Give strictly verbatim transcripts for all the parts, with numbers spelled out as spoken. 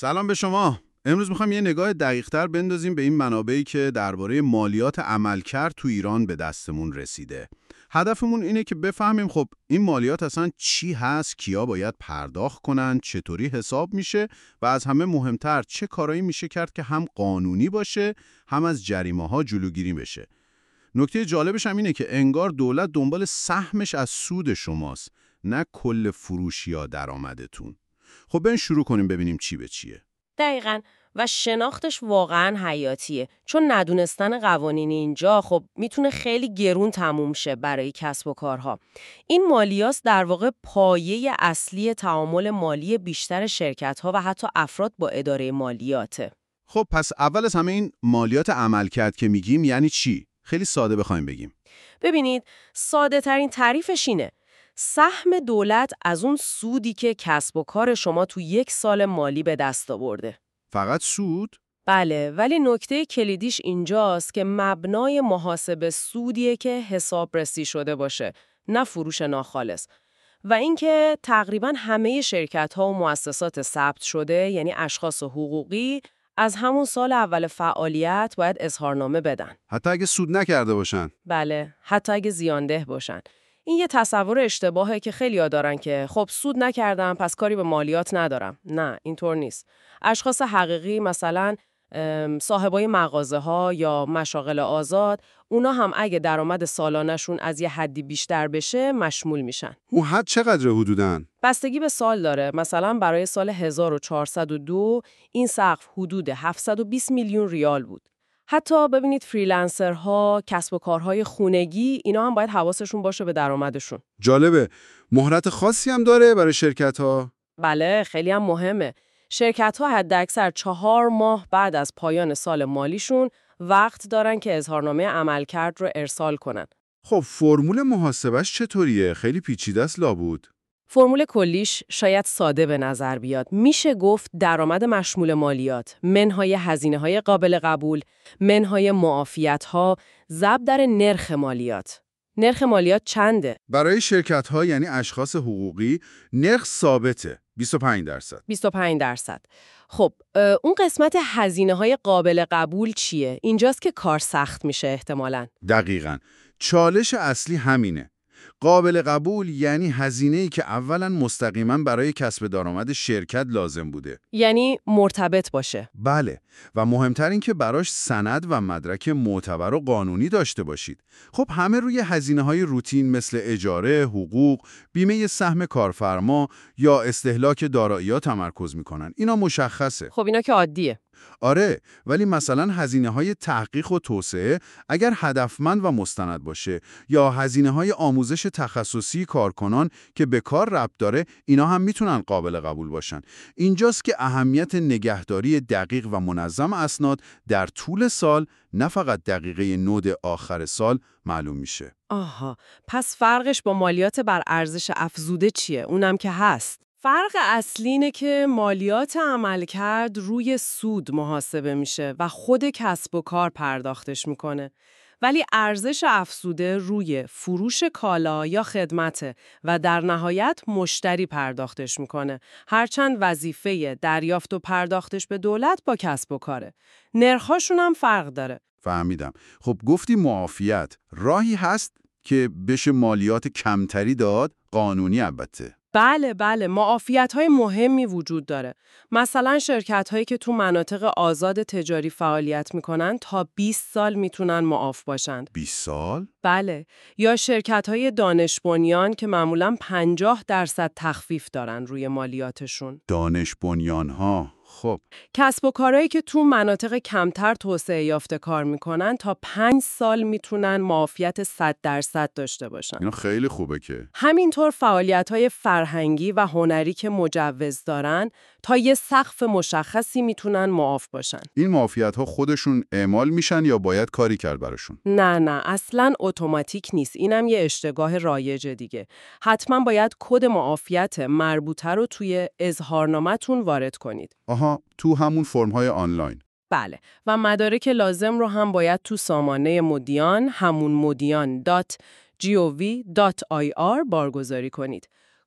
سلام به شما. امروز میخوایم یه نگاه دقیق‌تر بندازیم به این منابعی که درباره مالیات عملکرد تو ایران به دستمون رسیده. هدفمون اینه که بفهمیم خب این مالیات اصلا چی هست، کیا باید پرداخت کنن، چطوری حساب میشه و از همه مهمتر چه کارایی میشه کرد که هم قانونی باشه، هم از جریمه‌ها جلوگیری بشه. نکته جالبش هم اینه که انگار دولت دنبال سهمش از سود شماست، نه کل فروش یا درآمدتون. خب بریم شروع کنیم ببینیم چی به چیه. دقیقاً. و شناختش واقعاً حیاتیه، چون ندونستن قوانین اینجا خب میتونه خیلی گرون تموم شه برای کسب و کارها. این مالیات در واقع پایه اصلی تعامل مالی بیشتر شرکت‌ها و حتی افراد با اداره مالیاته. خب پس اول از همه این مالیات عملکرد که میگیم یعنی چی؟ خیلی ساده بخوایم بگیم. ببینید، ساده ترین تعریفش اینه: سهم دولت از اون سودی که کسب و کار شما تو یک سال مالی به دست آورده. فقط سود؟ بله، ولی نکته کلیدیش اینجاست که مبنای محاسبه سودیه که حسابرسی شده باشه، نه فروش ناخالص. و اینکه تقریباً همه شرکت‌ها و مؤسسات ثبت شده، یعنی اشخاص حقوقی، از همون سال اول فعالیت باید اظهارنامه بدن. حتی اگه سود نکرده باشن؟ بله، حتی اگه زیانده باشن. این یه تصور اشتباهه که خیلی‌ها دارن که خب سود نکردم پس کاری به مالیات ندارم. نه، اینطور نیست. اشخاص حقیقی مثلا صاحبای مغازه‌ها یا مشاغل آزاد، اونا هم اگه درآمد سالانه‌شون از یه حدی بیشتر بشه مشمول میشن. اون حد چقدر حدوداً؟ بستگی به سال داره. مثلا برای سال هزار و چهارصد و دو این سقف حدود هفتصد و بیست میلیون ریال بود. حتی ببینید فریلنسرها، کسب و کارهای خونگی، اینا هم باید حواسشون باشه به درآمدشون. جالبه. مهلت خاصی هم داره برای شرکت‌ها؟ بله، خیلی هم مهمه. شرکت‌ها حداکثر چهار ماه بعد از پایان سال مالیشون وقت دارن که اظهارنامه عملکرد رو ارسال کنن. خب فرمول محاسبش چطوریه؟ خیلی پیچیده است لابد. فرمول کلیش شاید ساده به نظر بیاد. میشه گفت درآمد مشمول مالیات، منهای هزینه‌های قابل قبول، منهای معافیت‌ها، ضرب در نرخ مالیات. نرخ مالیات چنده؟ برای شرکت‌ها یعنی اشخاص حقوقی نرخ ثابته، بیست و پنج درصد. بیست و پنج درصد. خب اون قسمت هزینه‌های قابل قبول چیه؟ اینجاست که کار سخت میشه احتمالاً. دقیقاً. چالش اصلی همینه. قابل قبول یعنی هزینه‌ای که اولاً مستقیما برای کسب درآمد شرکت لازم بوده. یعنی مرتبط باشه. بله، و مهمتر این که براش سند و مدرک معتبر و قانونی داشته باشید. خب همه روی هزینه‌های روتین مثل اجاره، حقوق، بیمه سهم کارفرما یا استهلاک دارایی‌ها تمرکز می‌کنن. اینا مشخصه. خب اینا که عادیه. آره، ولی مثلا هزینه‌های تحقیق و توسعه اگر هدفمند و مستند باشه یا هزینه‌های آموزش تخصصی کارکنان که به کار ربط داره، اینا هم میتونن قابل قبول باشن. اینجاست که اهمیت نگهداری دقیق و منظم اسناد در طول سال، نه فقط دقیقه نود آخر سال، معلوم میشه. آها، پس فرقش با مالیات بر ارزش افزوده چیه؟ اونم که هست. فرق اصلی اینه که مالیات عملکرد روی سود محاسبه میشه و خود کسب و کار پرداختش میکنه. ولی ارزش افزوده روی فروش کالا یا خدمته و در نهایت مشتری پرداختش میکنه. هرچند وظیفه دریافت و پرداختش به دولت با کسب و کاره. نرخاشون هم فرق داره. فهمیدم. خب گفتی معافیت. راهی هست که بشه مالیات کمتری داد؟ قانونی البته. بله بله، معافیت‌های مهمی وجود داره. مثلا شرکت‌هایی که تو مناطق آزاد تجاری فعالیت میکنن تا بیست سال میتونن معاف باشند. بیست سال؟ بله، یا شرکت‌های دانش بنیان که معمولاً پنجاه درصد تخفیف دارن روی مالیاتشون. دانش بنیان‌ها. خب کسب و کارهایی که تو مناطق کمتر توسعه یافته کار میکنن تا پنج سال میتونن معافیت صد درصد داشته باشن. اینا خیلی خوبه که. همینطور فعالیت‌های فرهنگی و هنری که مجوز دارن تا یه سقف مشخصی میتونن معاف باشن. این معافیت‌ها خودشون اعمال میشن یا باید کاری کرد براشون؟ نه نه، اصلاً اتوماتیک نیست. اینم یه اشتباه رایج دیگه. حتما باید کد معافیت مربوطه رو توی اظهارنامه‌تون وارد کنید. آها، تو همون فرم‌های آنلاین. بله، و مدارک لازم رو هم باید تو سامانه مدیان، همون مدیان دات جی او وی دات آی آر بارگذاری کنید.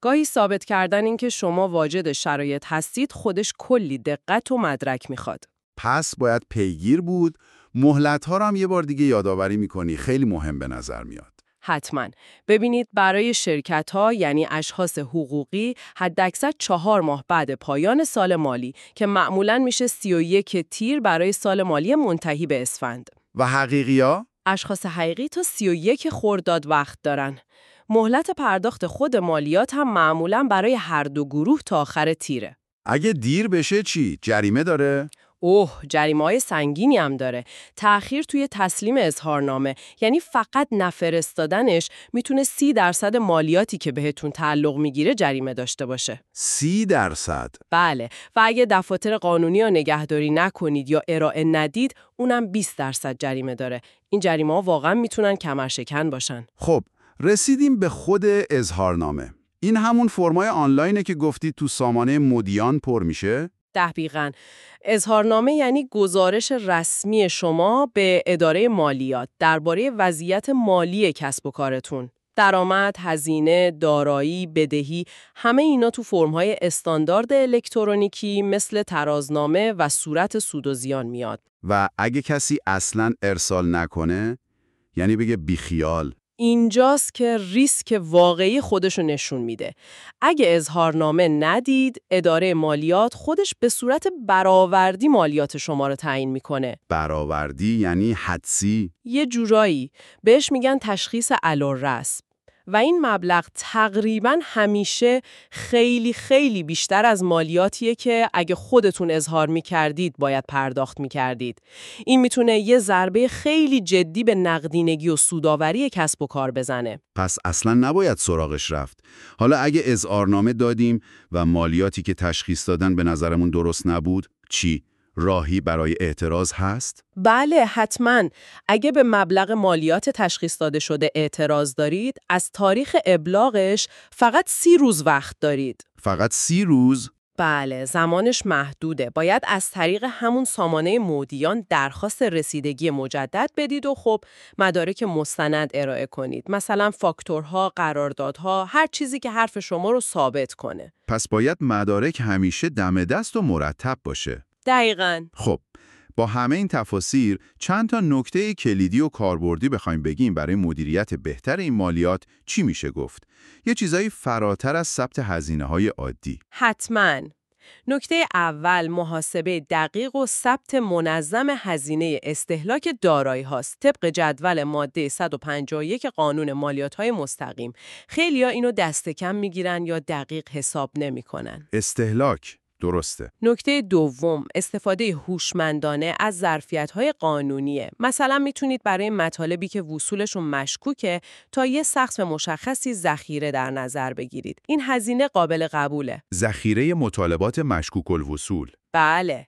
گاهی ثابت کردن این که شما واجد شرایط هستید خودش کلی دقت و مدرک میخواد. پس باید پیگیر بود. مهلت‌ها رو هم یه بار دیگه یادآوری می‌کنی، خیلی مهم به نظر میاد. حتما. ببینید برای شرکت‌ها یعنی اشخاص حقوقی حداکثر چهار ماه بعد پایان سال مالی که معمولاً میشه سی و یک تیر برای سال مالی منتهی به اسفند. و حقیقی‌ها؟ اشخاص حقیقی تا سی و یک خرداد وقت دارن. مهلت پرداخت خود مالیات هم معمولاً برای هر دو گروه تا آخر تیره. اگه دیر بشه چی؟ جریمه داره؟ اوه، جریمه‌های سنگینی هم داره. تأخیر توی تسلیم اظهارنامه، یعنی فقط نفرستادنش میتونه سی درصد مالیاتی که بهتون تعلق میگیره جریمه داشته باشه. سی درصد؟ بله، و اگه دفاتر قانونی رو نگهداری نکنید یا ارائه ندید، اونم بیست درصد جریمه داره. این جریمه‌ها واقعا میتونن کمرشکن باشن. خب، رسیدیم به خود اظهارنامه. این همون فرمای آنلاینه که گفتید تو سامانه مدیان پر میشه؟ دقیقاً. اظهارنامه یعنی گزارش رسمی شما به اداره مالیات درباره وضعیت مالی کسب و کارتون. درآمد، هزینه، دارایی، بدهی، همه اینا تو فرم‌های استاندارد الکترونیکی مثل ترازنامه و صورت سود و زیان میاد. و اگه کسی اصلاً ارسال نکنه، یعنی بگه بیخیال، اینجاست که ریسک واقعی خودشو نشون میده. اگه اظهارنامه ندید، اداره مالیات خودش به صورت برآوردی مالیات شما رو تعیین میکنه. برآوردی یعنی حدسی؟ یه جورایی بهش میگن تشخیص علی‌الرسم. و این مبلغ تقریباً همیشه خیلی خیلی بیشتر از مالیاتیه که اگه خودتون اظهار میکردید باید پرداخت میکردید. این میتونه یه ضربه خیلی جدی به نقدینگی و سودآوری کسب و کار بزنه. پس اصلا نباید سراغش رفت. حالا اگه اظهارنامه دادیم و مالیاتی که تشخیص دادن به نظرمون درست نبود، چی؟ راهی برای اعتراض هست؟ بله، حتماً. اگه به مبلغ مالیات تشخیص داده شده اعتراض دارید، از تاریخ ابلاغش فقط سی روز وقت دارید. فقط سی روز؟ بله، زمانش محدوده. باید از طریق همون سامانه مدیان درخواست رسیدگی مجدد بدید و خب مدارک مستند ارائه کنید. مثلا فاکتورها، قراردادها، هر چیزی که حرف شما رو ثابت کنه. پس باید مدارک همیشه دم دست و مرتب باشه. دقیقاً. خب، با همه این تفاسیر چند تا نکته کلیدی و کاربردی بخوایم بگیم برای مدیریت بهتر این مالیات چی میشه گفت؟ یه چیزایی فراتر از ثبت هزینه‌های عادی. حتماً. نکته اول محاسبه دقیق و ثبت منظم هزینه استهلاک دارایی هاست طبق جدول ماده صد و پنجاه و یک قانون مالیات های مستقیم. خیلی‌ها اینو دست کم میگیرن یا دقیق حساب نمی‌کنن. استهلاک، درسته. نکته دوم، استفاده هوشمندانه از ظرفیت‌های قانونیه. مثلا میتونید برای مطالبی که وصولشون مشکوکه تا یه سقف مشخصی ذخیره در نظر بگیرید. این هزینه قابل قبوله. ذخیره مطالبات مشکوک الوصول. بله.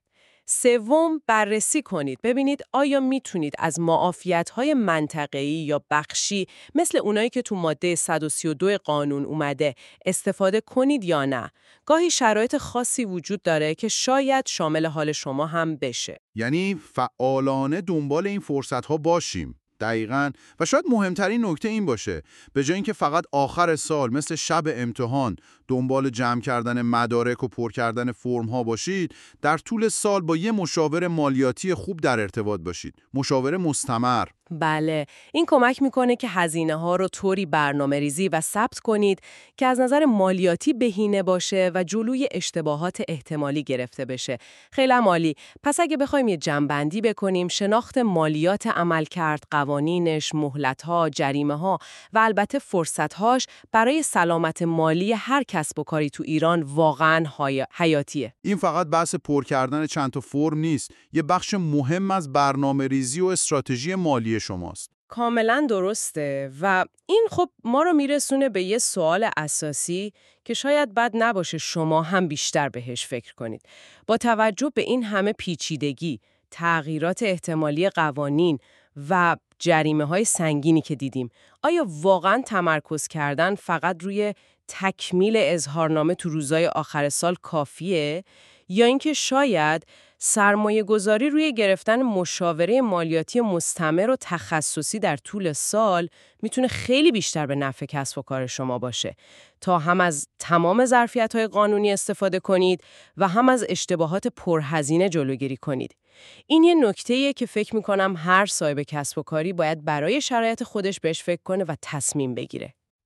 سوم، بررسی کنید. ببینید آیا میتونید از معافیت‌های منطقه‌ای یا بخشی مثل اونایی که تو ماده صد و سی و دو قانون اومده استفاده کنید یا نه. گاهی شرایط خاصی وجود داره که شاید شامل حال شما هم بشه. یعنی فعالانه دنبال این فرصت‌ها باشیم. دقیقاً. و شاید مهمترین نکته این باشه به جای اینکه فقط آخر سال مثل شب امتحان دنبال جمع کردن مدارک و پر کردن فرم‌ها باشید، در طول سال با یه مشاور مالیاتی خوب در ارتباط باشید. مشاور مستمر. بله، این کمک میکنه که هزینه ها رو طوری برنامه ریزی و ثبت کنید که از نظر مالیاتی بهینه باشه و جلوی اشتباهات احتمالی گرفته بشه. خیلی عالی. پس اگه بخوایم یه جمع‌بندی بکنیم، شناخت مالیات عملکرد، قوانینش، مهلت‌ها، جریمه‌ها و البته فرصت‌هاش برای سلامت مالی هر کسب و کاری تو ایران واقعاً حی... حیاتیه. این فقط بحث پر کردن چند تا فرم نیست، یه بخش مهم از برنامه‌ریزی و استراتژی مالی شماست. کاملا درسته و این خب ما رو میرسونه به یه سوال اساسی که شاید بد نباشه شما هم بیشتر بهش فکر کنید. با توجه به این همه پیچیدگی، تغییرات احتمالی قوانین و جریمه‌های سنگینی که دیدیم، آیا واقعاً تمرکز کردن فقط روی تکمیل اظهارنامه تو روزهای آخر سال کافیه؟ یا اینکه شاید سرمایه گذاری روی گرفتن مشاوره مالیاتی مستمر و تخصصی در طول سال میتونه خیلی بیشتر به نفع کسب و کار شما باشه تا هم از تمام ظرفیت‌های قانونی استفاده کنید و هم از اشتباهات پرهزینه جلوگیری کنید. این یه نکته‌ایه که فکر می‌کنم هر صاحب کسب و کاری باید برای شرایط خودش بهش فکر کنه و تصمیم بگیره.